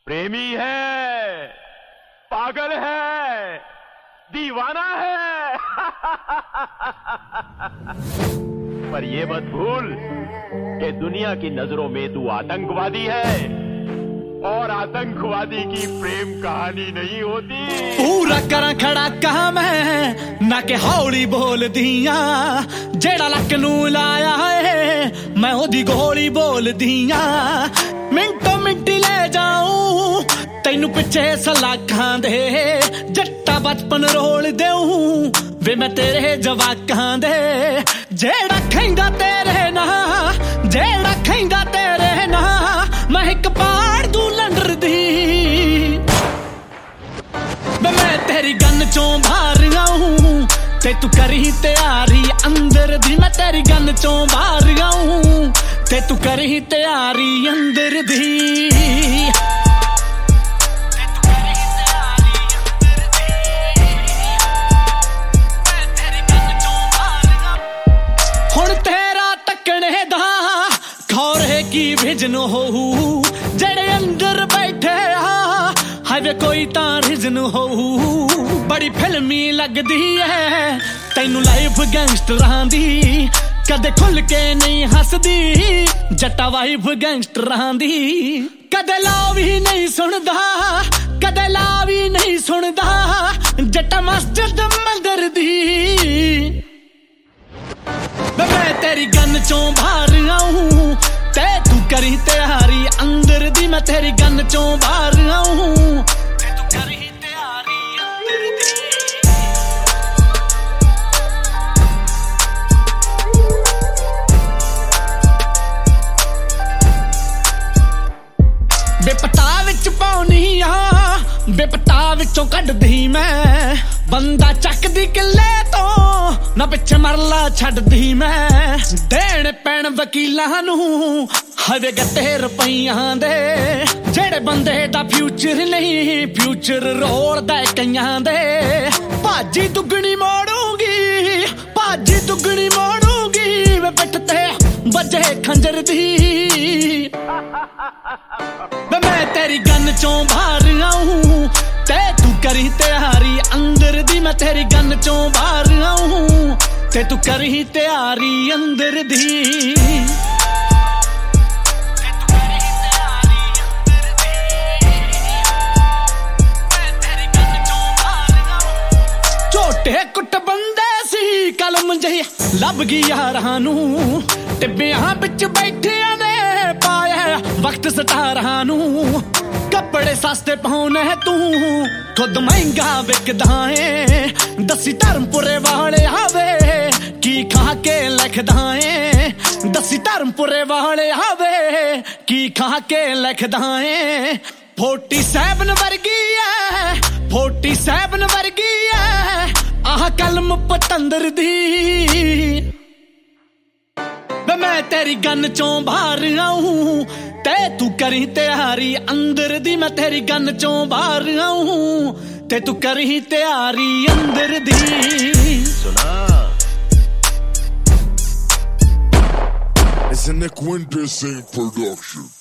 प्रेमी है, पागल है, दीवाना है। पर ये मत भूल कि दुनिया की नजरों में तू आतंकवादी है और आतंकवादी की प्रेम कहानी नहीं होती। पूरा करा खड़ा कहा मैं ना के हौली बोल दिया जेड़ा लक नू लाया है मैं ओदी गोली बोल दिया। मिंटो मिंटी ले जाऊं तैनू पिछे सलाखां दे जट्टा बचपन रोल देऊं वे मैं तेरे जवाकां दे। जेड़ा खैंदा तेरे ना जेड़ा खैंदा तेरे ना मैं एक पाड़ दूं लंडर दी। मैं तेरी गन चों बाहर आऊं ते तू करी तैयारी अंदर दी। मैं तेरी गन चों बाहर आऊं ते तू करी तैयारी अंदर दी। हुण तेरा तकने दा खौरे की विजन होऊ जेड़े अंदर बैठे हावे कोई तां रिजन होऊ। बड़ी फिल्मी लगदी है तैनू लाइफ गैंगस्टरां दी कदे खुल के नहीं हसदी जट्टा वाइफ गैंगस्टरां दी। कदे लावी नहीं सुनदा कदे लावी नहीं सुनदा जट्टा मस्जिद मंदिर दी। मैं तेरी गन चों बाहर आऊं ते तू करी तैयारी अंदर दी। मैं तेरी गन चों बाहर आऊं ते तू करी तैयारी अंदर दी। बेपता विच पाउनी आ बेपता विचों कड्डदी मैं बंदा चकदी किले तो ना पिछे मरला छड्डदी मैं। देण पैण वकीलां नू हवे गट्टे रुपइयां दे जेड़े बंदे दा फ्यूचर नहीं फ्यूचर रोलदा कईयां दे। भाजी दुगनी मोड़ूंगी भाजी दुगनी मोड़ूंगी वे पिठ ते बजे खंजर दी। मैं तेरी गन चों बाहर आऊं ते तू करी तैयारी अंदर दी। मैं तेरी गन चों बाहर आऊं ते तू करी तैयारी अंदर दी। झोटे कुट बंदे सी कलम जही लभ गई यारां नू टिब्बियां बिच बैठियां ने पाया वक्त सतारां नू। कपड़े सस्ते पाउने तू खुद महंगा विकदा है दसी धर्मपुरे वाले आवे की खा के लिखदा है। दसी धर्मपुरे वाले आवे की खा के लिखदा है। 47 वर्गी है 47 वर्गी है आह कलम पतंदर दी। मैं तेरी गन चों बाहर आऊं ते तू करी तैयारी अंदर दी। मैं तेरी गन चों बाहर आऊं ते तू करी तैयारी अंदर दी। सुना It's a Nick Winter Sing production.